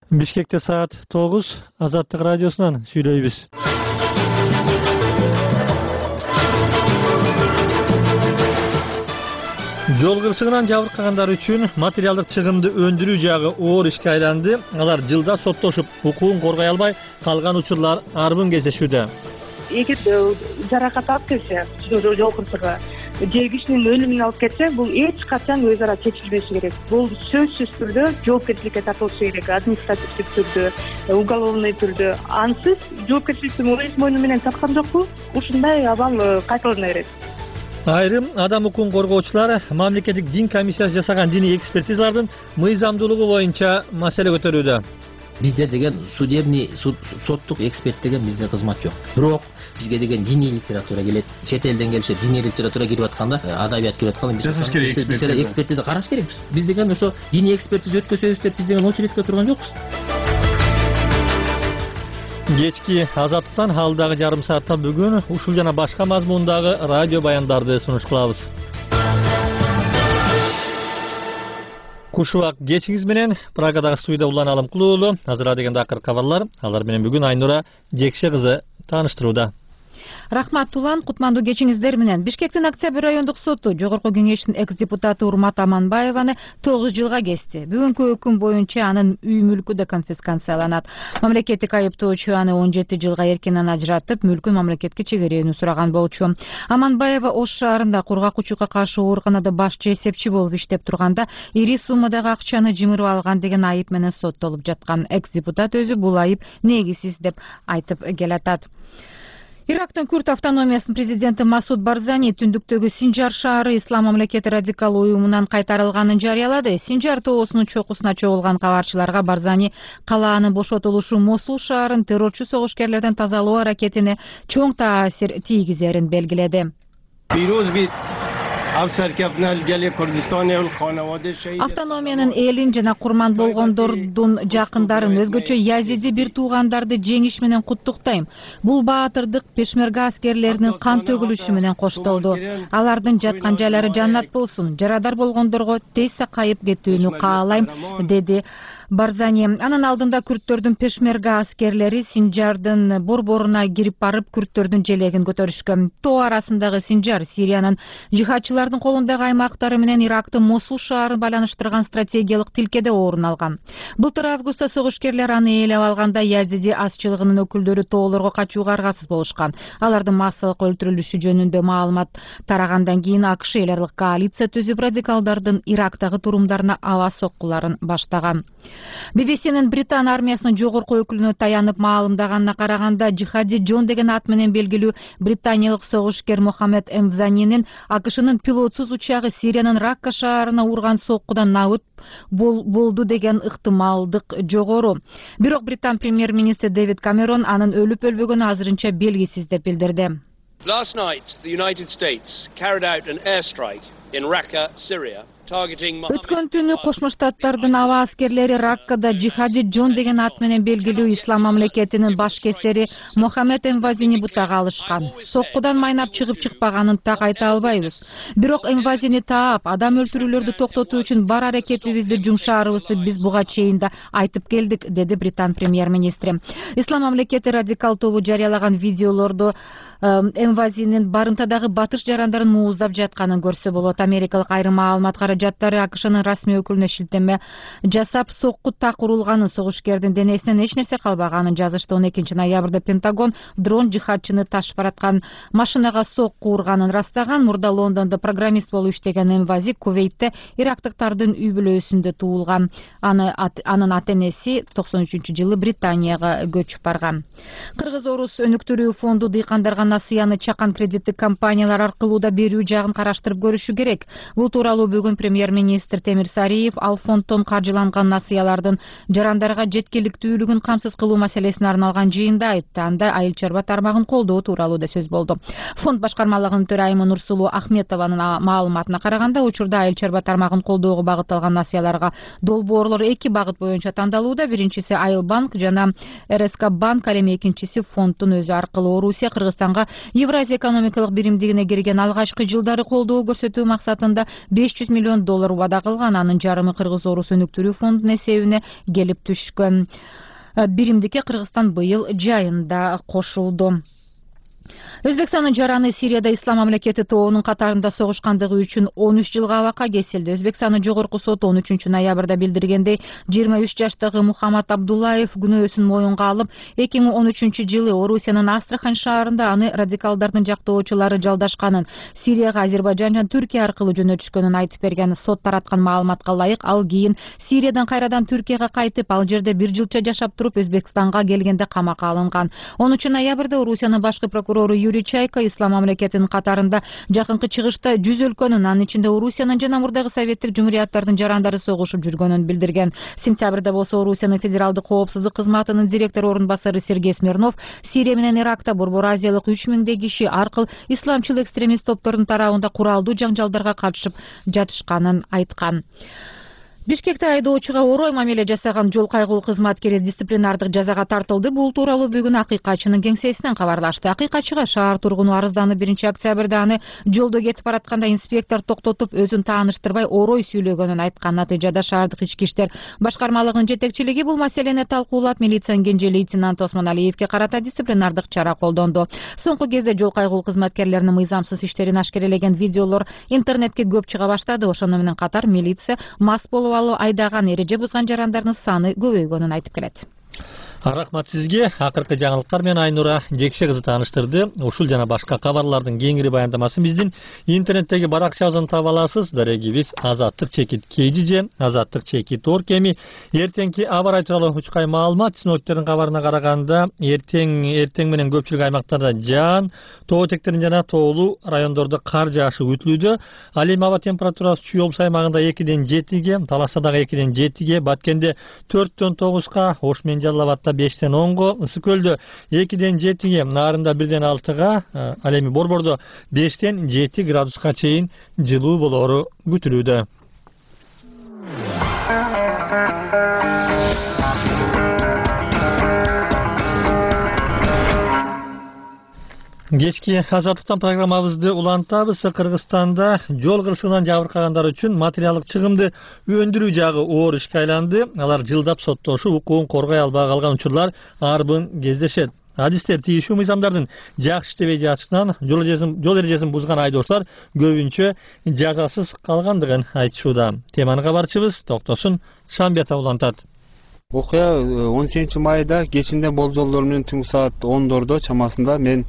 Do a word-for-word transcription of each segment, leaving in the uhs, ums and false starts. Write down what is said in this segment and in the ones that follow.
Бишкекте саат тогуз, Азаттык радиосунан сүйлөйбүз. Жол кырсыгынан жабыркагандар үчүн материалдык чыгымды өндүрүү жагы оор ишке айланды. Алар жылда соттошуп, укугун коргой албай калган учурлар арбын кездешүүдө. Эгер жаракат алып келсе, жол кырсыгы же кишинин өлүмүнө алып кетсе, бул эч качан өз ара чечилбеши керек. Бул сөзсүз түрдө жоопкерчиликке тартылышы керек, административдик түрдө, уголовный түрдө. Ансыз жоопкерчиликти өз мойну менен тарткан жокпу? Ушундай абал кайталана берет. Айрым адам укугун коргоочулар мамлекеттик дин комиссиясы жасаган диний экспертизалардын мыйзамдуулугу боюнча маселе көтөрүүдө. Бизде деген судебный соттук эксперт деген бизде кызмат жок. Бирок бизге деген диний литература келет. Чет элден келишет, диний литература кирип атканда, адабият кирип атканда биз экспертиза караш керекпиз. Биз деген ошо диний экспертиза өткөзөбүз деп биз деген очередке турган жокпуз. Кечки Азаттыктан алдагы жарым саатта бүгүн ушул жана башка мазмундагы радио баяндарды сунуш кылабыз. Кушубак кечиңиз менен Прагадагы студияда Улан Алымкулуулу азыр дегенде акыр кабарлар. Алар менен бүгүн Айнура Жекше кызы тааныштырууда. Рахмат Улан, кутмандуу кечиңиздер менен. Бишкектин Октябрь райондук соту жогорку кеңештин экс-депутаты Урмат Аманбаеваны тогуз жылга кести. Бүгүнкү өкүм боюнча анын үй мүлкү да конфискацияланат. Мамлекеттик айыптоочу аны он жети жылга эркинен ажыратып, мүлкүн мамлекетке чегерүүнү сураган болчу. Аманбаева Ош шаарында кургак учукка каршы ооруканада башчы эсепчи болуп иштеп турганда ири суммадагы акчаны жымырып алган деген айып менен соттолуп жаткан. Экс-депутат өзү бул айып негизсиз деп айтып келатат. Ирактын Күрд автономиясынын президенти Масуд Барзани түндүктөгү Синжар шаары Ислам мамлекети радикал уюмунан кайтарылганын жарыялады. Синжар тоосунун чокусуна чогулган кабарчыларга Барзани калаанын бошотулушу Мосул шаарын террорчу согушкерлерден тазалоо аракетине чоң таасир тийгизерин белгиледи. Автономиянын элин жана курман болгондордун жакындарын, өзгөчө Язиди бир туугандарды жеңиш менен куттуктайм. Бул баатырдык пешмерга аскерлеринин кан төгүлүшү менен коштолду. Алардын жаткан жайлары жаннат болсун. Жарадар болгондорго тез сакайып кетүүнү каалайм, деди Барзани. Анын алдында күрттөрдүн пешмерга аскерлери Синжардын борборуна кирип барып, күрттөрдүн желегин көтөрүшкөн. Тоо арасындагы Синжар Сириянын жихадчылардын колундагы аймактары менен Ирактын Мосул шаарын байланыштырган стратегиялык тилкеде орун алган. Былтыр августта согушкерлер аны ээлеп алганда Язиди азчылыгынын өкүлдөрү тоолорго качууга аргасыз болушкан. Алардын массалык өлтүрүлүшү жөнүндө маалымат тарагандан кийин АКШ эл аралык коалиция түзүп радикалдардын Ирактагы турумдарына аба соккуларын баштаган. би би си-нин Британ армиясынын жогорку өкүлүнө таянып маалымдаганына караганда, Жихади Джон деген ат менен белгилүү британиялык согушкер Мохаммед Эмвзанинин АКШнын пилотсуз учагы Сириянын Ракка шаарына урган соккудан набыт бол, болду деген ыктымалдык жогору. Бирок Британ премьер-министри Дэвид Камерон анын өлүп өлбөгөнү азырынча белгисиз деп билдирди. Last night, the United States carried out an airstrike in Raqqa, Syria. Өткөн түнү Кошмо Штаттардын аба аскерлери Раккада Жихади Джон деген ат менен белгилүү Ислам мамлекетинин башкесери Мохаммед Эмвазини бутага алышкан. Соккудан майнап чыгып чыкпаганын так айта албайбыз. Бирок Эмвазини таап, адам өлтүрүүлөрдү токтотуу үчүн бар аракетибизди жумшаарыбызды биз буга чейин да айтып келдик, деди Британ премьер-министри. Ислам мамлекети радикал тобу жарыялаган видеолордо Эмвазинин барымтадагы батыш жарандарын мууздап жатканын көрсө болот. Америкалык айрым маалымат каражаттары АКШнын расмий өкүлүнө шилтеме жасап, сокку так урулганын, согушкердин денесинен эч нерсе калбаганын жазышты. он экинчи ноябрда Пентагон дрон жихадчыны ташып бараткан машинага сокку урганын растаган. Мурда Лондондо программист болуп иштеген Эмвази Кувейтте ирактыктардын үй бүлөсүндө туулган. Аны анын ата-энеси токсон үчүнчү жылы Британияга көчүп барган. Кыргыз-Орус өнүктүрүү фонду дыйкандарга насыяны чакан кредиттик компаниялар аркылуу да берүү жагын караштырып көрүшү керек. Бул тууралуу бүгүн премьер-министр Темир Сариев ал фонддон каржыланган насыялардын жарандарга жеткиликтүүлүгүн камсыз кылуу маселесине арналган жыйында айтты. Анда айыл чарба тармагын колдоо тууралуу да сөз болду. Фонд башкармалыгынын төрайымы Нурсулуу Ахметованын маалыматына караганда, учурда айыл чарба тармагын колдоого багытталган насыяларга долбоорлор эки багыт боюнча тандалууда. Биринчиси Айыл банк жана эр эс ка банк, ал эми экинчиси фонддун өзү аркылуу. Орусия Кыргызстанга Евразия экономикалык биримдигине кирген алгачкы жылдары колдоо көрсөтүү максатында беш жүз миллион миллион доллар убада кылган, анын жарымы Кыргыз Орус өнүктүрүү фондунун эсебине келип түшкөн. Биримдикке Кыргызстан быйыл жайында кошулду. Өзбекстандын жараны Сирияда Ислам мамлекети тобунун катарында согушкандыгы үчүн он үч жылга абакка кесилди. Өзбекстандын жогорку соту он үчүнчү ноябрда билдиргендей, жыйырма үч жаштагы Мухаммад Абдуллаев күнөөсүн моюнга алып, эки миң он үчүнчү жылы Орусиянын Астрахань шаарында аны радикалдардын жактоочулары жалдашканын, Сирияга Азербайжан жана Түркия аркылуу жөнөтүшкөнүн айтып берген. Сот тараткан маалыматка ылайык, ал кийин Сириядан кайрадан Түркияга кайтып, ал жерде бир жылча жашап туруп, Өзбекстанга келгенде камакка алынган. онунчу ноябрда Орусиянын башкы прокурору Юрий Чайка Ислам мамлекетинин катарында жакынкы чыгышта жүз өлкөнүн, анын ичинде Орусиянын жана мурдагы советтик жумурияттардын жарандары согушуп жүргөнүн билдирген. Сентябрда болсо Орусиянын федералдык коопсуздук кызматынын директор орун басары Сергей Смирнов Сирия менен Иракта Борбор Азиялык үч миңдей киши аркыл исламчыл экстремист топтордун тарабында куралдуу жаңжалдарга катышып жатышканын айткан. Бишкекте айдоочуга орой мамиле жасаган жол кайгылуу кызматкери дисциплинардык жазага тартылды. Бул тууралуу бүгүн Акыйкатчынын кеңсесинен кабарлашты. Акыйкатчыга шаар тургуну арызданып, биринчи октябрда аны жолдо кетип баратканда инспектор токтотуп, өзүн тааныштырбай орой сүйлөгөнүн айткан. Натыйжада шаардык ички иштер башкармалыгынын жетекчилиги бул маселени талкуулап, милициянын кенже лейтенанты Осмон Алиевге карата дисциплинардык чара колдонду. Соңку кезде жол кайгылуу кызматкерлеринин мыйзамсыз иштерин ашкерелеген видеолор интернетке көп чыга баштады. Ошону менен катар милиция мас болуп айдаган, эреже бузган жарандардын саны көбөйгөнүн айтып келет. Рахмат сизге. Акыркы жаңылыктар менен Айнура Жекше кызы тааныштырды. Ушул жана башка кабарлардын кеңири баяндамасын биздин интернеттеги баракчабыздан таба аласыз. Дарегибиз азаттык чекит кей же азаттык чекит орг. Эми эртеңки аба ырайы тууралуу учкай маалымат. Синоптиктердин кабарына караганда, эртең эртең менен көпчүлүк аймактарда жаан, тоо этектерин жана тоолуу райондордо кар жаашы күтүлүүдө. Ал эми аба температурасы Чүй облус аймагында экиден жетиге, Таластадагы экиден жетиге, Баткенде төрттөн тогузга, Ош менен Жалал Абадда бештен онго, Ысык көлдө экиден жетиге, Нарында бирден алтыга, ал эми Борбордо бештен жети градуска чейин жылуу болору күтүлүүдө. Кечки азаттыктан программабызды улантабыз. Кыргызстанда жол кырсыгынан жабыркагандар үчүн материалдык чыгымды өндүрүү жагы оор ишке айланды. Алар жылдап соттошуп, укугун коргой албай калган учурлар арбын кездешет. Адистер тийишүү мыйзамдардын жакшы иштебей жатышынан жол эрежесин жол эрежесин бузган айдоочулар көбүнчө жазасыз калгандыгын айтышууда. Теманы кабарчыбыз Токтосун Шамбетов улантат. Окуя он сегизинчи майда кечинде болжолдор менен түнкү саат ондордо чамасында мен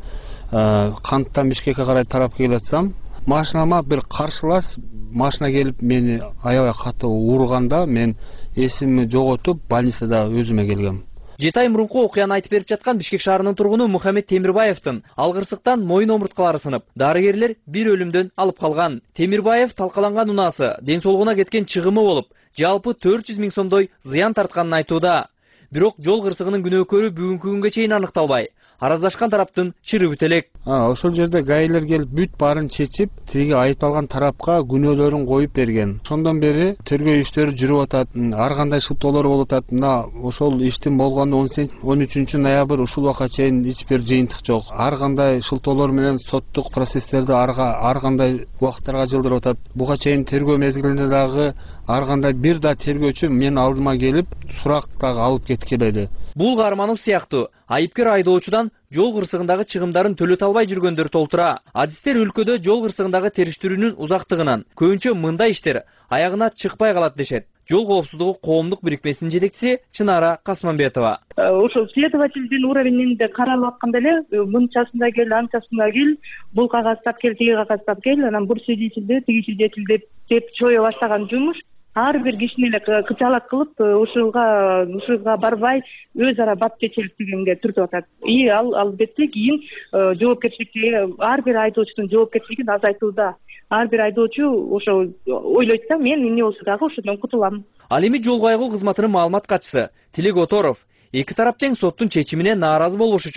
Канттан Бишкекке карай тарап келатсам, машинама бир каршылаш машина келип мени аябай катуу урганда, мен эсимди жоготуп, больницада өзүмө келгем. жети ай мурунку окуяны айтып берип жаткан Бишкек шаарынын тургуну Мухаммед Темирбаевдин алгырсыктан моюн омурткалары сынып, дарыгерлер бир өлүмдөн алып калган. Темирбаев талкаланган унаасы ден соолугуна кеткен чыгымы болуп, жалпы төрт жүз миң сомдой зыян тартканын айтууда. Бирок жол кырсыгынын күнөөкөрү бүгүнкү күнгө чейин аныкталбай. Араздашкан тараптын чыры бүт элек. Ошол жерде гаилер келип бүт баарын чечип, тиги айыпталган тарапка күнөөлөрүн коюп берген. Ошондон бери тергөө иштери жүрүп атат, ар кандай шылтоолор болуп атат. Мына ошол иштин болгону он үчүнчү ноябрь ушул убакка чейин эч бир жыйынтык жок. Ар кандай шылтоолор менен соттук процесстерди ар кандай убакыттарга жылдырып атат. Буга чейин тергөө мезгилинде дагы ар кандай бир да тергөөчү мен алдыма келип сурак дагы алып кеткиледи. Бул Каарманов сыяктуу айыпкер айдоочудан жол кырсыгындагы чыгымдарын төлөтө албай жүргөндөр толтура. Адистер өлкөдө жол кырсыгындагы териштирүүнүн узактыгынан көбүнчө мындай иштер аягына чыкпай калат дешет. Жол коопсуздугу коомдук бирикмесинин жетекчиси Чынара Касманбетова. Ошол следовательдин уровенинде каралып атканда эле мынчасында кел, анчасында кел, бул кагазтап кел, тиги кагазтап кел, анан бул свидетель, тиги свидетель деп деп чое баштаган жумуш. Ар бир кишини эле кычалак кылып, ушуга ушуга барбай өз ара бапчечилик дегенге түртүп атат. И ал албетте кийин жоопкерчиликти, ар бир айдоочунун жоопкерчилигин азайтууда. Ар бир айдоочу ошо ойлойт да, мен эмне болсо дагы ошондон кутулам. Ал эми жол кайгылуу кызматынын маалымат катчысы Тилек Оторов эки тарап тең соттун чечимине нааразы болбош үчүн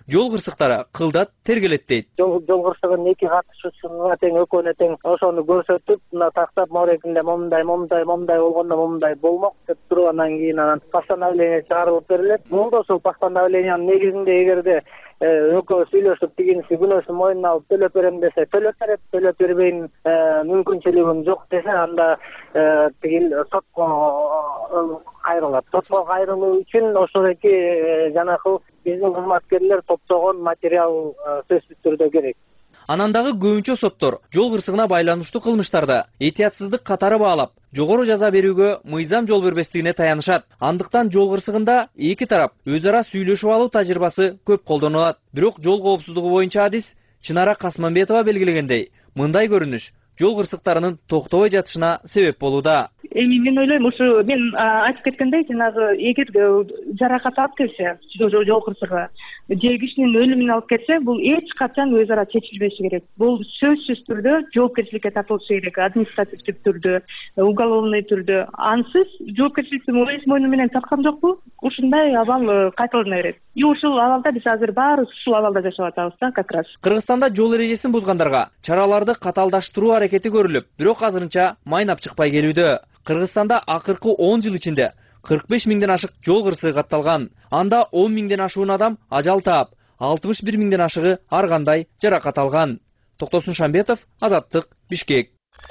жол кырсыктары кылдат тергелет дейт. Жол кырсыгынын эки катышуусуна тең экөөнө тең ошону көрсөтүп, мына тактап морегинде момундай момундай момундай болгондо момундай болмок деп туруп, анан кийин анан постановление чыгарылып берилет. Болду ошол постановлениянын негизинде эгерде экөө сүйлөшүп тигинчи күнөөсүн мойнуна алып төлөп берем десе төлөп берет, төлөп бербейин мүмкүнчүлүгүм жок десе анда тигил сотко кайрылат. Сотко кайрылуу үчүн ошол эки жанакы биздин кызматкерлер топтогон материал сөзсүз түрдө керек. Анан дагы көбүнчө соттор жол кырсыгына байланыштуу кылмыштарды этиятсыздык катары баалап, жогору жаза берүүгө мыйзам жол бербестигине таянышат. Андыктан жол кырсыгында эки тарап өз ара сүйлөшүп алуу тажрыйбасы көп колдонулат. Бирок жол коопсуздугу боюнча адис Чынара Касманбетова белгилегендей, мындай көрүнүш жол кырсыктарынын токтобой жатышына себеп болууда. Эми мен ойлойм, ушу мен айтып кеткендей, жанагы эгер жаракат алып келсе, жол кырсыгы же кишинин өлүмүнө алып келсе, бул эч качан өз ара чечилбеши керек. Бул сөзсүз түрдө жоопкерчиликке тартылышы керек, административдик түрдө, уголовный түрдө. Ансыз жоопкерчиликти өз мойну менен тарткан жокпу? Ушундай абал кайталана берет. И ушул абалда биз азыр баарыбыз ушул абалда жашап атабыз да, как раз. Кыргызстанда жол эрежесин бузгандарга чараларды каталдаштыруу аракети көрүлүп, бирок азырынча майнап чыкпай келүүдө. Кыргызстанда акыркы он жыл ичинде кырк беш миңден ашык жол кырсыгы катталган. Анда он миңден ашуун адам ажал таап, алтымыш бир миңден ашыгы ар кандай жаракат алган. Токтосун Шамбетов, Азаттык, Бишкек.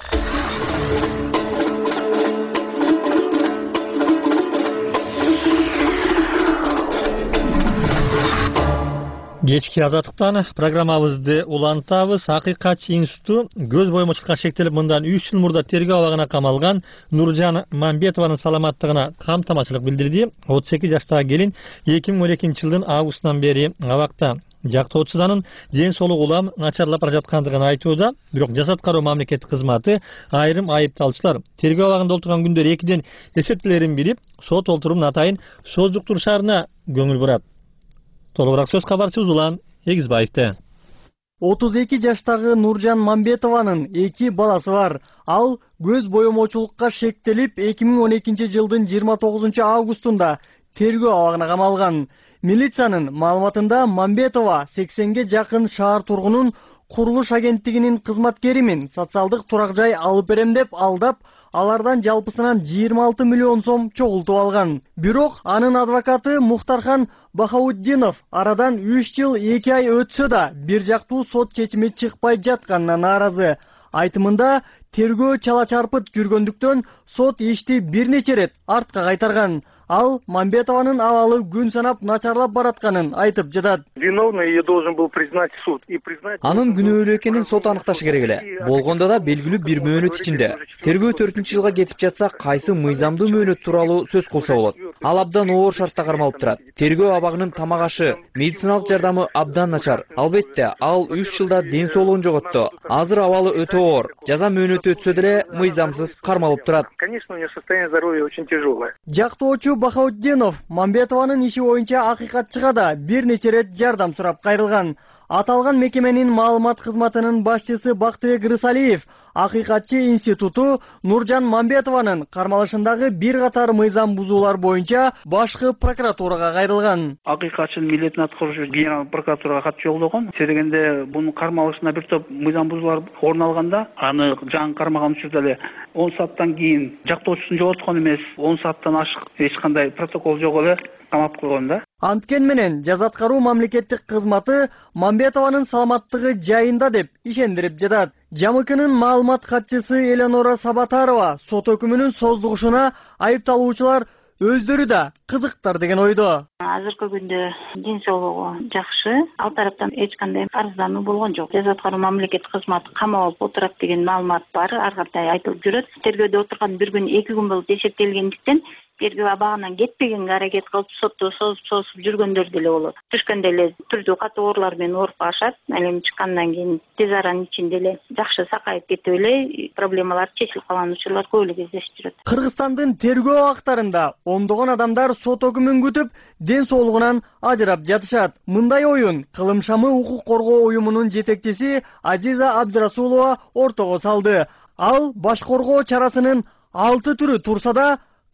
Кечки Азаттыктан программабызды улантабыз. Акыйкатчы институту көз боомочулукка шектелип мындан үч жыл мурда тергөө абагына камалган Нуржан Мамбетованын саламаттыгына камтамачылык билдирди. отуз эки жаштагы келин эки миң он экинчи жылдын августунан бери абакта. Жактоочуданын ден соолугу улам начарлап бара жаткандыгын айтууда. Бирок Жасат кароо мамлекеттик кызматы айрым айыпталуучулар тергөө абагында отурган күндөр экиден эсептелерин билип, сот олтурумун атайын сооздуктурушарына көңүл бурат. Толугураак сөз кабарчыбыз Улан Эгизбаевде. отуз эки жаштагы Нуржан Мамбетованын эки баласы бар. Ал көз боомочулукка шектелип эки миң он экинчи жылдын жыйырма тогузунчу августунда тергөө абагына камалган. Милициянын маалыматында Мамбетова сексенге жакын шаар тургунун курулуш агенттигинин кызматкеримин социалдык турак жай алып берем деп алдап, алардан жалпысынан жыйырма алты миллион сом чогултуп алган. Бирок анын адвокаты Мухтархан Бахауддинов арадан үч жыл эки ай өтсө да бир жактуу сот чечими чыкпай жатканына нааразы. Айтымында тергөө чала чарпыт жүргөндүктөн сот ишти бир нече рет артка кайтарган. Ал Мамбетованын абалы күн санап начарлап баратканын айтып жатат. Виновный ее должен был признать суд и признать. Анын күнөөлүү экенин сот аныкташы керек эле. Болгондо да белгилүү бир мөөнөт ичинде. Тергөө төртүнчү жылга кетип жатса, кайсы мыйзамдуу мөөнөт тууралуу сөз кылса болот. Ал абдан оор шартта кармалып турат. Тергөө абагынын тамак ашы, медициналык жардамы абдан начар. Албетте, ал үч жылда ден соолугун жоготту. Азыр абалы өтө оор. Жаза мөөнөтү өтсө деле мыйзамсыз кармалып турат. Конечно, у нее состояние здоровья очень тяжелое. Жактоочу Бахауддинов Мамбетованын иши боюнча акыйкатчыга да бир нече рет жардам сурап кайрылган. Аталган мекеменин маалымат кызматынын башчысы Бактыбек Рысалиев Акыйкатчы институту Нуржан Мамбетованын кармалышындагы бир катар мыйзам бузуулар боюнча башкы прокуратурага кайрылган. Акыйкатчынын милдетин аткаруучу генерал прокуратурага кат жолдогон. Себегенде бунун кармалышына бир топ мыйзам бузуулар орун алганда, аны жаңы кармаган учурда эле он сааттан кийин жактоочусун жоготкон эмес, он сааттан ашык эч кандай протокол жок эле камап койгон да. Анткен менен Жаза аткаруу мамлекеттик кызматы Мамбетованын саламаттыгы жайында деп ишендирип жатат. Жамыкынын маалымат катчысы Эленора Сабатарова сот өкүмүнүн создугушуна айыпталуучулар өздөрү да кызыктар деген ойдо. Азыркы күндө ден соолугу жакшы, ал тараптан эч кандай арыздануу болгон жок. Жаза аткаруу мамлекеттик кызматы камап алып отурат деген маалымат бар, ар кандай айтылып жүрөт. Тергөөдө отурган бир күн эки күн болуп эсептелгендиктен тергөө абагынан кетпегенге аракет кылып сотто созуп жүргөндөр деле болот. Түшкөндө эле түрдүү катуу оорлар менен ооруп калышат. Эми чыккандан кийин тез аранын ичинде эле жакшы сакайып кетип эле проблемалар чечилип калган учурлар көп эле кездешип жүрөт. Кыргызстандын тергөө абактарында ондогон адамдар сот өкүмүн күтүп, ден соолугунан ажырап жатышат. Мындай оюн Кылым шамы укук коргоо уюмунун жетекчиси Азиза Абдырасулова ортого салды. Ал баш коргоо чарасынын алты түрү турса да,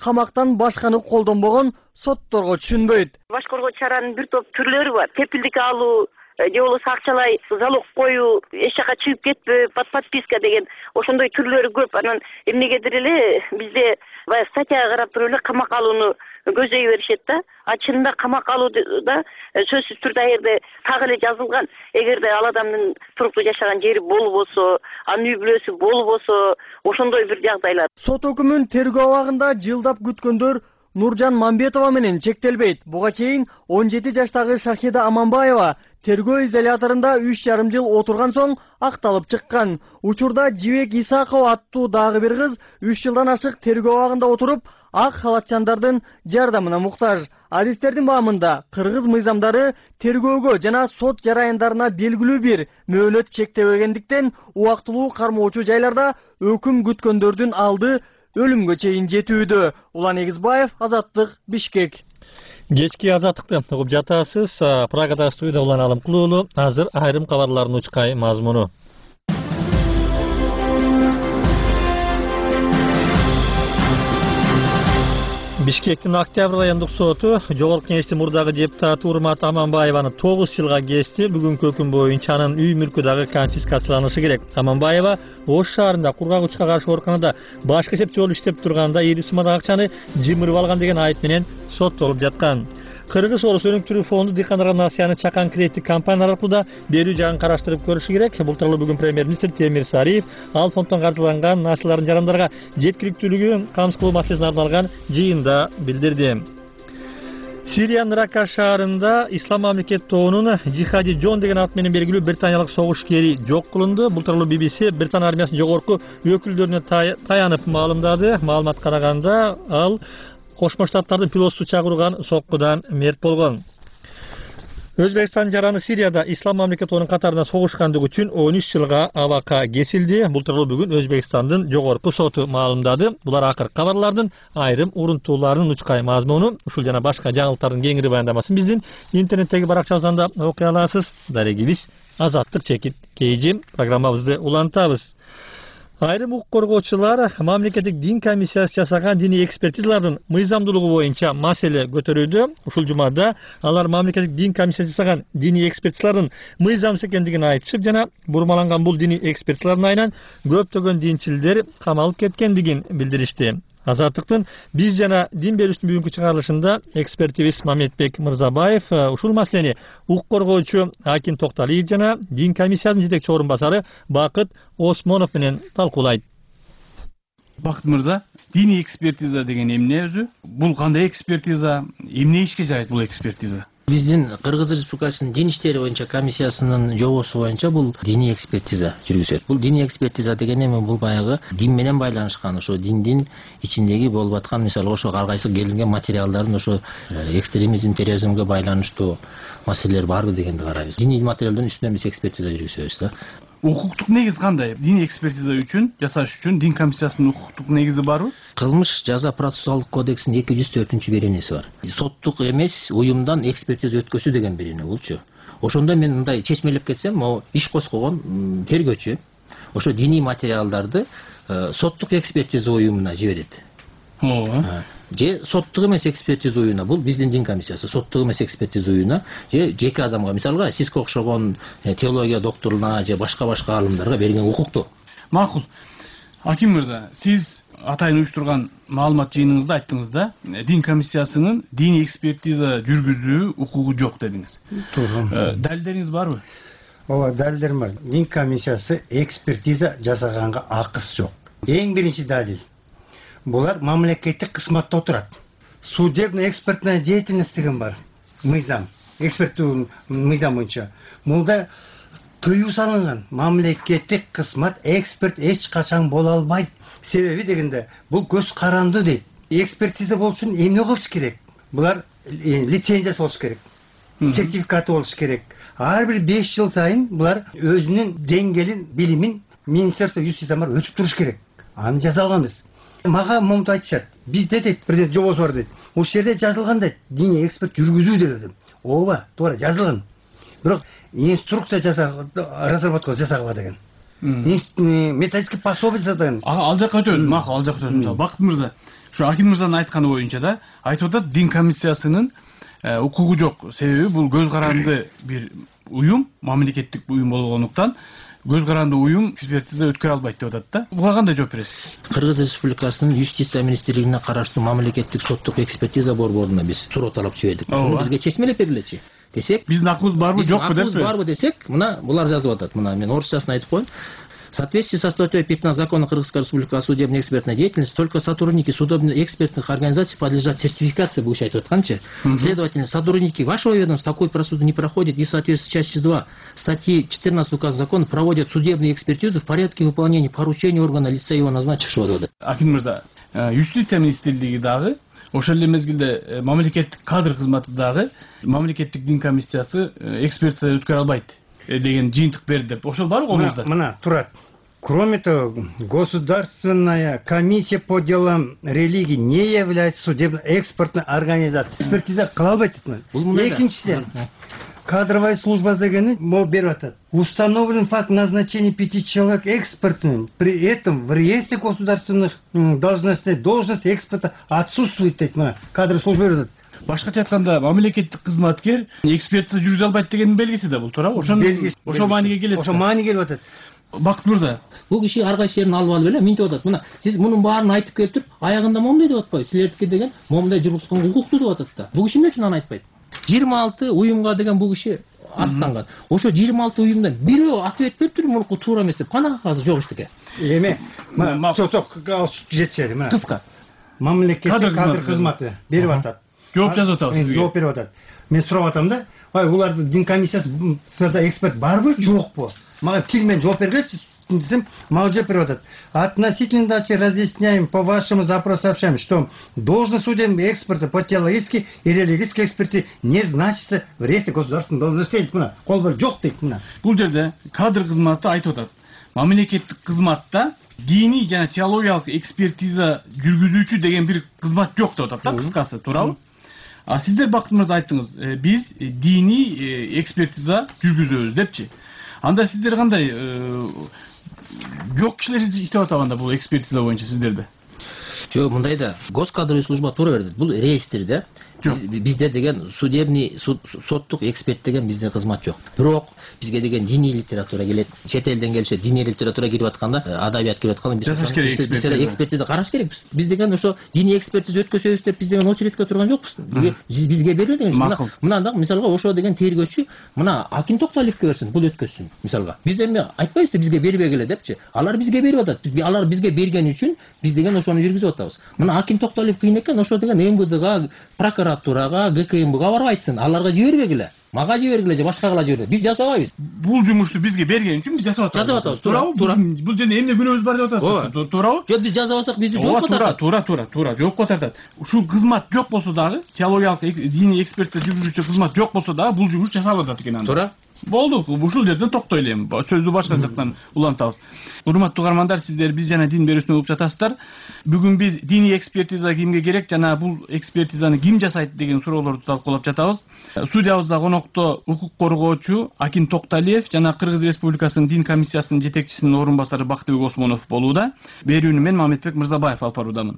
камактан башканы колдонбогон сотторго түшүнбөйт. Башкаргуу чаранын бир топ түрлөрү бар. Кепилдик алуу, же болбосо акчалай залог коюу, эч жака чыгып кетпөө, под подписка деген ошондой түрлөрү көп. Анан эмнегедир эле бизде баягы статьяга карап туруп эле камак алууну көздөй беришет да. А чынында камак алууда сөзсүз түрдө аерде так эле жазылган. Эгерде ал адамдын туруктуу жашаган жери болбосо, анын үй бүлөсү болбосо, ошондой бир жагдайлар. Сот өкүмүн тергөө абагында жылдап күткөндөр Нуржан Мамбетова менен чектелбейт. Буга чейин он жети жаштагы Шахида Аманбаева тергөө изоляторунда үч жарым жыл отурган соң акталып чыккан. Учурда Жибек Исакова аттуу дагы бир кыз үч жылдан ашык тергөө абагында отуруп, ак халатчандардын жардамына муктаж. Адистердин баамында кыргыз мыйзамдары тергөөгө жана сот жараяндарына белгилүү бир мөөнөт чектебегендиктен убактылуу кармоочу жайларда өкүм күткөндөрдүн алды өлүмгө чейин жетүүдө. Улан Эгизбаев, Азаттык, Бишкек. Кечки Азаттыкты угуп жатасыз. Прагада студияда Улан Алымкулуу уулу. Азыр айрым кабарлардын учкай мазмуну. Бишкектин Октябрь райондук соту Жогорку Кеңештин мурдагы депутаты Урмат Аманбаеваны тогуз жылга кести. Бүгүнкү өкүм боюнча анын үй мүлкү дагы конфискацияланышы керек. Аманбаева Ош шаарында кургагычка каршы ооруканада башкы эсепчи болуп иштеп турганда ири суммадагы акчаны жымырып алган деген айып менен соттолуп жаткан. Кыргыз Орус өнүктүрүү фонду дыйкандарга насыяны чакан кредиттик компания аркылуу да берүү жагын караштырып көрүшү керек. Бул тууралуу бүгүн премьер-министр Темир Сариев ал фонддон каржыланган насыялардын жарандарга жеткиликтүүлүгүн камсыз кылуу маселесине арналган жыйында билдирди. Сириянын Рака шаарында Ислам мамлекет тобунун Джихади Джон деген ат менен белгилүү британиялык согушкери жок кылынды. Бул тууралуу би би си Британ армиясынын жогорку өкүлдөрүнө таянып маалымдады. Маалымат караганда ал Кошмо Штаттардын пилотсуз чакырган соккудан мерт болгон. Өзбекстан жараны Сирияда Ислам мамлекетинин катарында согушкандыгы үчүн он үч жылга абакка кесилди. Бул тууралуу бүгүн Өзбекстандын жогорку соту маалымдады. Булар акыркы кабарлардын айрым урунтууларынын учкай мазмуну. Ушул жана башка жаңылыктардын кеңири баяндамасын биздин интернеттеги баракчабыздан да окуй аласыз. Дарегибиз Азаттык чекит кейжим программабызды улантабыз. Айрым укук коргоочулар мамлекеттик дин комиссиясы жасаган диний экспертизалардын мыйзамдуулугу боюнча маселе көтөрүүдө. Ушул жумада алар мамлекеттик дин комиссиясы жасаган диний экспертизалардын мыйзамсыз экендигин айтышып, жана бурмаланган бул диний экспертизалардын айынан көптөгөн динчилдер камалып кеткендигин билдиришти. Азаттыктын биз жана дин берүүчүнүн бүгүнкү чыгарылышында экспертибиз Мамедбек Мырзабаев ушул маселени укук коргоочу Акин Токталиев жана дин комиссиясынын жетекчи орун басары Бакыт Осмонов менен талкуулайт. Бакыт мырза, диний экспертиза деген эмне өзү? Бул кандай экспертиза? Эмне ишке жарайт бул экспертиза? Биздин Кыргыз Республикасынын дин иштери боюнча комиссиясынын жобосу боюнча бул диний экспертиза жүргүзөт. Бул диний экспертиза деген эми бул баягы дин менен байланышкан, ошо диндин ичиндеги болуп аткан, мисалы ошо ар кайсы келинген материалдардын ошо экстремизм, терроризмге байланыштуу маселелер барбы дегенди карайбыз. Диний материалдын үстүнөн биз экспертиза жүргүзөбүз да. Укуктук негиз кандай? Диний экспертиза үчүн, жасаш үчүн дин комиссиясынын укуктук негизи барбы? Кылмыш жаза процессуалдык кодексинин эки жүз төртүнчү беренеси бар. Соттук эмес уюмдан экспертиза өткөзүү деген берене болчу. Ошондо мен мындай чечмелеп кетсем, могу иш коскогон тергөөчү ошо диний материалдарды соттук экспертиза уюмуна жиберет. Ооба. Же соттук эмес экспертиза уюмуна, бул биздин дин комиссиясы, соттук эмес экспертиза уюмуна, же жеке адамга, мисалга сизге окшогон теология докторуна же башка-башка алымдарга берген укукту. Макул. Аким мырза, сиз атайын уюштурган маалымат жыйыныңызда айттыңыз да, дин комиссиясынын диний экспертиза жүргүзүү укугу жок дедиңиз. Туура. Далилдериңиз барбы? Ооба, далилдерим бар. Дин комиссиясы экспертиза жасаганга акысы жок. Эң биринчи далил. Булар мамлекеттик кызматта отурат. Судебно экспертная деятельность деген бар. Мыйзам, эксперттүү мыйзам боюнча. Мында тыюу салынган. Мамлекеттик кызмат эксперт эч качан боло албайт. Себеби дегенде бул көз каранды дейт. Экспертиза болуш үчүн эмне кылыш керек? Булар лицензиясы болуш керек. Сертификаты болуш керек. Ар бир беш жыл сайын булар өзүнүн деңгээлин, билимин Министерство юстициядан бар өтүп туруш керек. Аны жазалганбыз. Мага момунтип айтышат. Бизде дейт, президент жобосу бар дейт. Ушул жерде жазылган дейт, диний эксперт жүргүзүү дедим. Ооба, туура жазылган. Бирок инструкция жасап, разработка жасагыла деген. Методический пособие деген. Ал жакка өтөбүз, макул, ал жакка өтөбүз. Бакыт мырза, Şu Акин мырзанын айтканы боюнча да айтып атат, дин комиссиясынын укугу жок. Себеби бул көз каранды бир уюм, мамлекеттик уюм болгондуктан көз каранды уюм экспертиза өткөрө албайт деп атат да. Буга кандай жооп бересиз? Кыргыз Республикасынын Юстиция министрлигине караштуу мамлекеттик соттук экспертиза борборуна биз суроо талап жибердик. Ушуну бизге чечмелеп бергилечи десек, биздин акыбыз барбы жокпу деп. Акыбыз барбы десек, мына булар жазып атат. Мына мен орусчасын айтып коеюн. В соответствии со статьей пятнадцать Закона Кыргызской Республики о судебной экспертной деятельности только сотрудники судебно-экспертных организаций подлежат сертификации, вы считаете, вот, следовательно, сотрудники вашего ведомства такой процедуры не проходят и в соответствии с частью два статьи четырнадцать указа закона проводят судебную экспертизу в порядке выполнения поручений органа лица его назначившего. Акин мырза, Юстиция министрлиги дагы ошол эле мезгилде мамлекеттик кадр кызматы дагы мамлекеттик дин комиссиясы экспертиза өткөрө албайт деген жыйынтык берди деп. Ошол барбы колуңузда? Мына турат. Кроме того, Государственная комиссия по делам религии не является судебно-экспертной организацией. Экспертиза кыла албайт дейт. Экинчиден, кадровая служба дегени могу берип атат. Установлен факт назначения пяти человек экспертным. При этом в реестре государственных должностей должность эксперта отсутствует дейт. Кадровая служба берип атат. Башкача айтканда, мамлекеттик кызматкер экспертиза жүргүзө албайт дегендин белгиси да бул, туура? Ошол ошол мааниге келет. Ошол мааниге келип атат. Бакыт мырза, бул киши ар кайсы жерин алып алып эле минтип атат. Мына сиз мунун баарын айтып келип туруп, аягында момундай деп атпайбы? Силердики деген момундай жүргүзгөнгө укуктуу деп атат да. Бул киши эмне үчүн аны айтпайт? жыйырма алты уюмга деген бул киши аттанган. Ошо жыйырма алты уюмдан бирөө ответ берип туруп, мунуку туура эмес деп канага казы жок иштеке. Эми, мына ток жетчери, мына. Кыска. Мамлекеттик кадр кызматы берип атат. Жооп жазып атабыз сизге. Жооп берип атат. Мен сурап атам да, ай улардын дин комиссиясы сырда эксперт барбы, жокпу? Мага тилмен жооп бергилечи десем, мага жооп берип атат. Относительно дачи разъясняем по вашему запросу сообщаем, что должность судебного эксперта по теологической и религиозной экспертизе не значится в реестре государственных должностей. Мына, кол бар жок дейт мына. Бул жерде кадр кызматы айтып атат. Мамлекеттик кызматта диний жана теологиялык экспертиза жүргүзүүчү деген бир кызмат жок деп атат да, кыскасы, туурабы? А сиздер Бакыт мырза айттыңыз, биз диний экспертиза жүргүзөбүз депчи. Анда сиздер кандай жок кишилер иштеп атабанда бул экспертиза боюнча сиздерде? Жок, мындай да, госкадровый служба туура берди. Бул реестр да. Бизде деген судебный соттук эксперт деген бизде кызмат жок. Бирок бизге деген диний литература келет. Чет элден келишет, диний литература кирип атканда, адабият кирип атканда биз экспертиза караш керекпиз. Биз деген ошо диний экспертиза өткөзөбүз деп биз деген очередке турган жокпуз. Бизге берилет деген. Мына мисалга ошо деген тергөөчү мына Акин Токталиевке берсин, бул өткөзсүн мисалга. Биз эми айтпайбыз да бизге бербегиле депчи. Алар бизге берип атат. Алар бизге берген үчүн биз деген ошону жүргүзүп атабыз. Мына Акин Токталиев кыйын экен, ошо деген эм вэ дэга, прокуратурага, гэ ка эм га барбайтсын. Аларга жибербегиле. Мага жибергиле же башкага жибергиле. Биз жасабайбыз. Бул жумушту бизге берген үчүн биз жасап атабыз. Жасап атабыз. Туурабы? Туура. Бул жерде эмне күнөөбүз бар деп атасызбы? Туурабы? Жок, биз жасабасак бизди жоопко тартат. Туура, туура, туура, жоопко тартат. Ушул кызмат жок болсо дагы, теологиялык диний экспертиза жүргүзүүчү кызмат жок болсо дагы бул жумуш жасалып атат экен анда. Туура. Болду, ушул жерден токтойлу эми. Сөздү башка жактан улантабыз. Урматтуу угармандар, сиздер биз жана дин берүүсүнө угуп жатасыздар. Бүгүн биз диний экспертиза кимге керек жана бул экспертизаны ким жасайт деген суроолорду талкуулап жатабыз. Студиябызда конокто укук коргоочу Акин Токталиев жана Кыргыз Республикасынын дин комиссиясынын жетекчисинин орун басары Бактыбек Осмонов болууда. Берүүнү мен Мамедбек Мырзабаев алып баруудамын.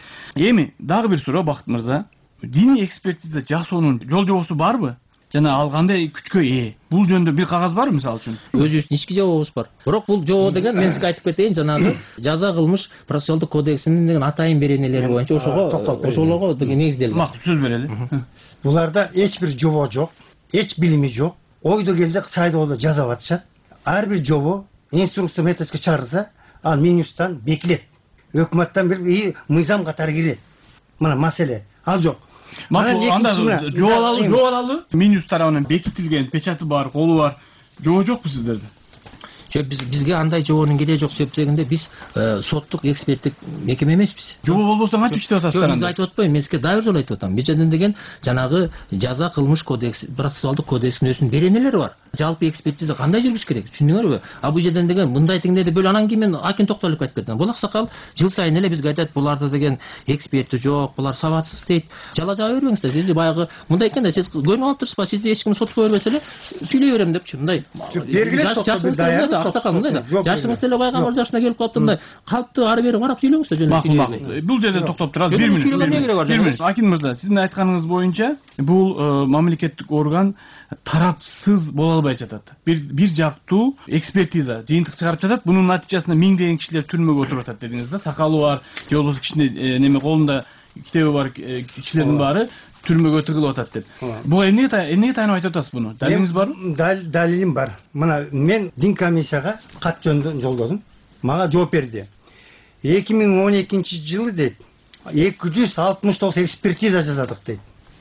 Эми дагы бир суроо Бакыт мырза. Диний экспертиза жасоонун жол жобосу барбы? Жана ал кандай күчкө ээ? Бул жөнүндө бир кагаз барбы мисалы үчүн? Өзүбүздүн ички жобобуз бар. Бирок бул жобо деген мен сизге айтып кетейин, жанагы жаза кылмыш процессуалдык кодексинин деген атайын беренелери боюнча ошого ошолого деген негизделген. Макул, сөз берели. Буларда эч бир жобо жок, эч билими жок. Ойдо келсе сайдолду жазап атышат. Ар бир жобо инструкция методика чыгарылса, ал Минюсттан бекилет. Өкмөттөн бир мыйзам катары кирет. Мына маселе ал жок. Макул, анда жобалалы, жобалалы Минюс тарабынан бекитилген печаты бар, колу бар. Жобо жокпу сиздерде? Жок, биз бизге андай жобонун кереги жок себеп дегенде биз соттук эксперттик мекеме эмеспиз. Жобо болбосо кантип иштеп атасыздар анда? Биз айтып атпайбы, мен сизге дагы бир жолу айтып атам. Биз жерден деген жанагы жаза кылмыш кодекс, процессуалдык кодекстин өзүнүн беренелери бар. жалпы экспертиза кандай жүрүш керек түшүндүңөрбү? А бул жерден деген мындай теңде деп бөлө анан кийин мен акин токтолуп айтып бердим. Бул аксакал жыл сайын эле бизге айтат, буларда деген эксперти жок, булар сабатсыз дейт. Жала жаба бербеңиздер. Сиз баягы мындай экен да, сиз көрүнүп алып турсузбу? Сизди эч ким сотко бербесе эле сүйлөй берем депчи мындай. Жашыңыз да аксакал мындай да. Жашыңыз деле пайгамбар жашына келип калыпты мындай. Калпты ары бери карап сүйлөңүздөр жөн эле. Макул. Бул жерде токтоп турабыз. бир мүнөт. бир мүнөт. Акин мырза, сиздин айтканыңыз боюнча бул мамлекеттик орган тарапсыз боло албай жатат. Бир бир жактуу экспертиза жыйынтык чыгарып жатат. Бунун натыйжасында миңдеген кишилер түрмөгө отуруп атат дедиңиз да. Сакалы бар, же болбосо кичине неме колунда китеби бар кишилердин баары түрмөгө тыгылып атат деп. Бул эмнеге эмнеге таянып айтып атасыз буну? Далилиңиз барбы? Далилим бар. Мына мен дин комиссияга кат жолдодум. Мага жооп берди. эки миң он экинчи жылы дейт, эки жүз алтымыш тогуз экспертиза жасадык дейт.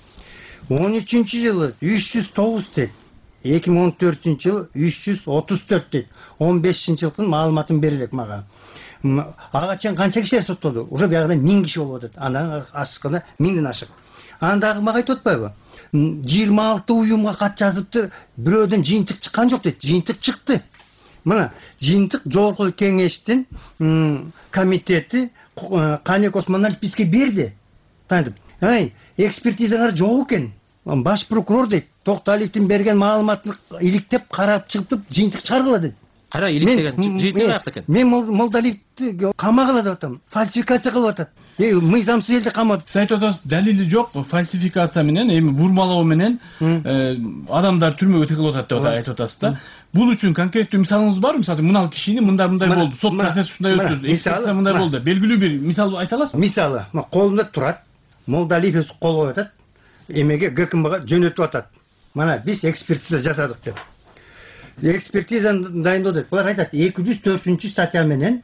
он үчүнчү жылы үч жүз тогуз дейт. эки миң он төртүнчү жылы үч жүз отуз төрт дейт. он бешинчи жылдын маалыматын берилек мага. Ага чейин канча кишилер соттолду? Уже биягында миң киши болуп атат. Андан ашыкканда миңден ашык. Анан дагы мага айтып атпайбы? жыйырма алты уюмга кат жазыптыр, бирөөдөн жыйынтык чыккан жок дейт. Жыйынтык чыкты. Мына жыйынтык жогорку кеңештин комитети Каник Осмоналиев бизге берди. Тантип, ай, экспертизаңар жок экен. Баш прокурор дейт, Токтоалиевдин берген маалыматын иликтеп карап чыгып жыйынтык чыгаргыла дейт. Кара иликтеген жыйынтык каякта экен? Мен Молдалиевди камагыла деп атам. Фальсификация кылып атат. Мыйзамсыз элди камады. Сиз айтып атасыз, далили жок, фальсификация менен, эми бурмалоо менен адамдар түрмөгө тыгылып атат деп айтып атасыз да. Бул үчүн конкреттүү мисалыңыз барбы? Мисалы, мына кишини мындай мындай болду, сот процесси ушундай өттү, экспертиза мындай болду. Белгилүү бир мисал айта аласызбы? Мисалы, колунда турат, Молдалиев өз кол коюп атат, эмеге ГКМга жөнөтүп атат. Мана биз экспертиза жасадык деп. Экспертизаны дайындоодо. Булар айтат, эки жүз төртүнчү статья менен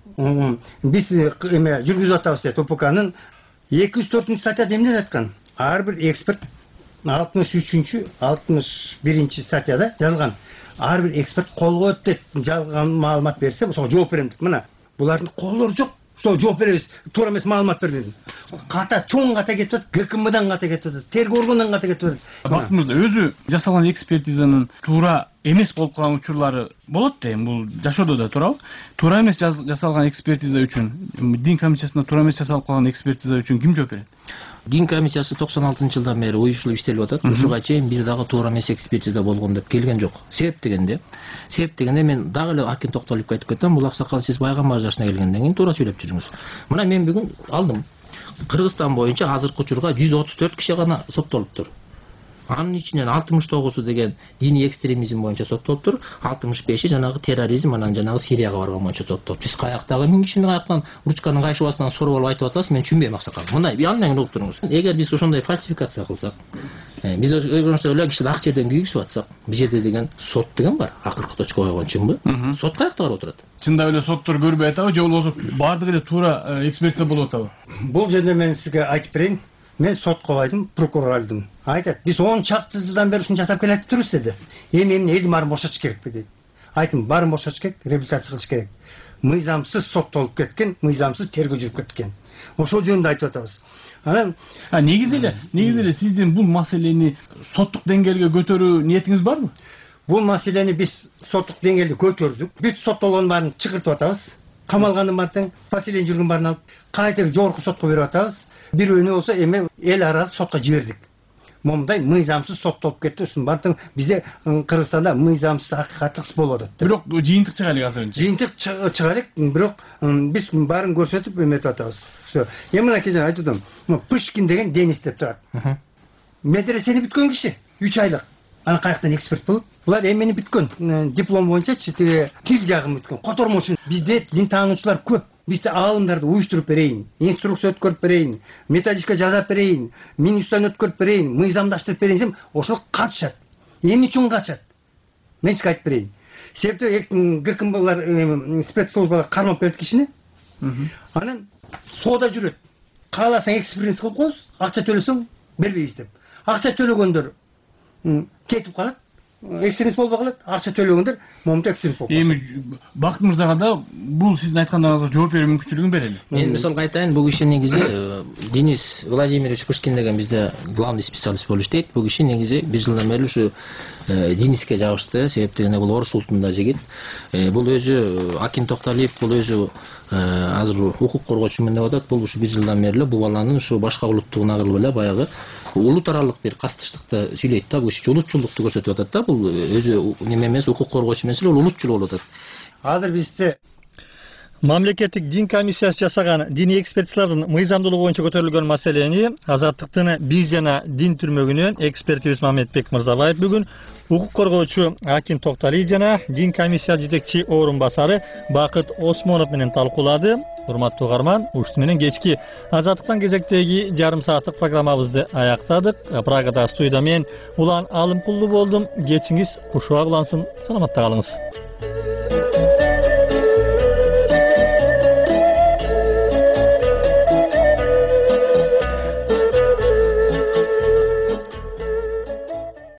биз эме жүргүзүп атабыз деп, УПКнын эки жүз төртүнчү статьяда эмне жаткан? Ар бир эксперт алтымыш үчүнчү, алтымыш биринчи статьяда жазылган. Ар бир эксперт кол коет деп, жалган маалымат берсе, ошого жооп берем деп. Мына булардын колдору жок. Что жооп беребиз, туура эмес маалымат бердим. Ката чоң ката кетип атат, ГКМдан ката кетип атат, тергөө органынан ката кетип атат. Бактын мырза, өзү жасалган экспертизанын туура эмес болуп калган учурлары болот да, эми бул жашоодо да туурабы? Туура эмес жасалган экспертиза үчүн, дин комиссиясында туура эмес жасалып калган экспертиза үчүн ким жооп берет? Дин комиссиясы токсон алтынчы жылдан бери уюштуруп иштелип атат. Ушуга чейин бир дагы туура эмес экспертиза болгон деп келген жок. Себеп дегенде, себеп дегенде мен дагы эле акин токтолуп айтып кетем. Бул аксакал, сиз пайгамбар жашына келгенден кийин туура сүйлөп жүрүңүз. Мына мен бүгүн алдым. Кыргызстан боюнча азыркы учурга жүз отуз төрт киши гана соттолуптур. Анын ичинен алтымыш тогузу деген диний экстремизм боюнча соттолуптур, алтымыш беши жанагы терроризм, анан жанагы Сирияга барган боюнча соттолуптур. Биз каяктагы миң кишинин аяктан ручканын кайшыбасынан соруп алып айтып атасыз, мен түшүнбөйм аксакал. Мындай бир андайын угуп туруңуз. Эгер биз ошондой фальсификация кылсак, биз ошондой эле кишиди ак жерден күйгүзүп атсак, бул жерде деген сот деген бар. Акыркы точка койгон чынбы? Сот каякта карап отурат? Чындап эле соттор көрбөй атабы, же болбосо баардыгы эле туура экспертиза болуп атабы? Бул жерде мен сизге айтып берейин. Мен сотко байдым, прокурор алдым. Айтат, биз он чакты жылдан бери ушуну жасап келатып турбуз деди. Эми эмне эзим баарын бошотуш керекпи деди. Айттым, баарын бошотуш керек, реабилитация кылыш керек. Мыйзамсыз соттолуп кеткен, мыйзамсыз тергөө жүрүп кеткен. Ошол жөнүндө айтып атабыз. Анан, а негизи эле, негизи эле сиздин бул маселени соттук деңгээлге көтөрүү ниетиңиз барбы? Бул маселени биз соттук деңгээлде көтөрдүк. Бүт соттолгондун баарын чыгыртып атабыз. Камалгандын баарын, поселение жүргөн баарын алып, кайта жогорку сотко берип атабыз. Бирөөнү болсо эми эл аралык сотко жибердик. Момундай мыйзамсыз соттолуп кетти. Ушунун баардыгы бизде Кыргызстанда мыйзамсыз акыйкаттык іс болуп атат. Бирок жыйынтык чыга элек азыр. Жыйынтык чыга элек, бирок биз баарын көрсөтүп эметип атабыз. Эми мына кечээ айтып атам, Пышкин деген Денис деп турат. Медресени бүткөн киши, үч айлык. Аны каяктан эксперт болуп? Булар эмени бүткөн, диплом боюнча-чы, тил жагын бүткөн. Котормо үчүн бизде дин таануучулар көп. Бизде аалымдарды уюштуруп берейин, инструкция өткөрүп берейин, методичка жазап берейин, министрден өткөрүп берейин, мыйзамдаштырып берейин десем, ошол катышат. Эмне үчүн катышат? Мен сизге айтып берейин. Себептен ГКМлар, спецслужбалар кармап берет кишини. Анан соода жүрөт. Кааласаң экспертиза кылып коебуз, акча төлөсөң бербейбиз деп. Акча төлөгөндөр кетип калат. экстремист болбой калат, акча төлөгөндөр момунтип экстремист болуп калат. Эми Бакыт мырзага да бул сиздин айткандарыңызга жооп берүү мүмкүнчүлүгүн берели. Мен мисалга айтайын, бул киши негизи Денис Владимирович Пушкин деген бизде главный специалист болуп иштейт. Бул киши негизи бир жылдан бери ушу Дениске жабышты, себептери бул орус улутунда жигит. Бул өзү Акин Токталиев, бул өзү азыр укук коргоочумун деп атат. Бул ушу бир жылдан бери ушу баланын ушу башка улуттугуна кырылып эле баягы улут аралык бир кастыштыкты сүйлөйт да, бул киши улутчулдукту көрсөтүп атат да. Бул өзү неме эмес, укук коргоочу эмес эле, ул улутчул болуп атат. Азыр бизде Мамлекеттик дин комиссиясы жасаган диний экспертизалардын мыйзамдуулугу боюнча көтөрүлгөн маселени Азаттыктын биз жана дин түрмөгүнөн экспертибиз Мамедбек Мырзабаев бүгүн укук коргоочу Акин Токталиев жана дин комиссия жетекчи орун басары Бакыт Осмонов менен талкуулады. Урматтуу угарман, ушуну менен кечки Азаттыктан кезектеги жарым сааттык программабызды аяктадык. Прагада студияда мен Улан Алымкулду болдум. Кечиңиз кушуа кылансын. Саламатта калыңыз.